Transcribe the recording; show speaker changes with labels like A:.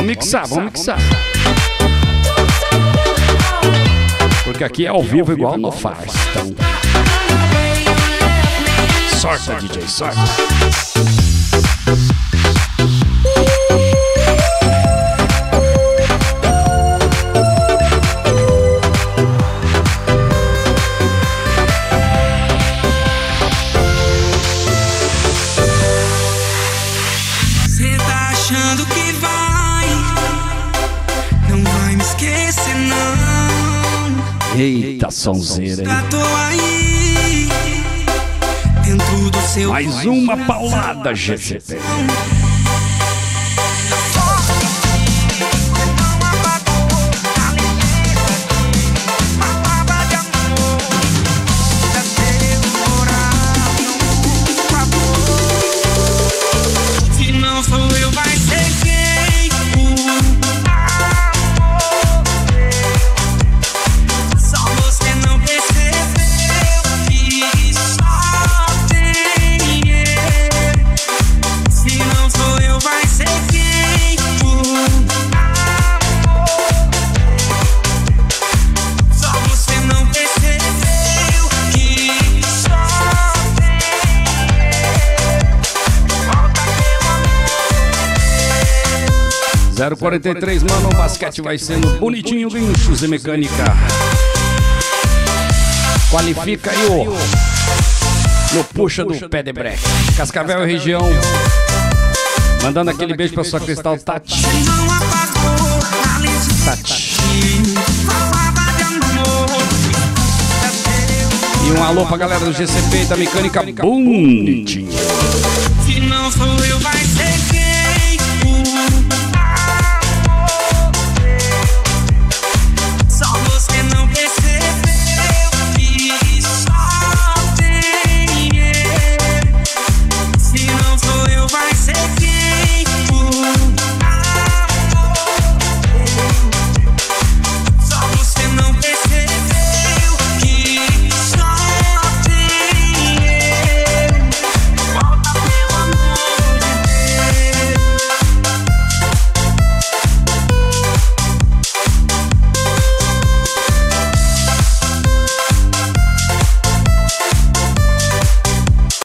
A: mixar, vamos mixar. Porque aqui é ao vivo igual não faz. Então... sorta, DJ, sorta.
B: Cê tá achando que não vai me esquecer não.
A: Eita, sonzeira, hein?
B: Tô aí, dentro do seu
A: mais uma paulada, GCP.
B: Se não sou eu, vai ser quem? Só você não percebeu que só tem eu. Se não sou eu, vai ser quem? Só você não percebeu que só tem eu. Volta meu amor.
A: 043, mano, o basquete vai sendo bonitinho, guinchos e mecânica. Qualifica aí no puxa do pé de breque. Cascavel e região. Mandando aquele beijo pra sua Cristal Tati. Tati. E um alô pra galera do GCP e da mecânica bonitinho.
B: Se não sou eu, vai ser quem?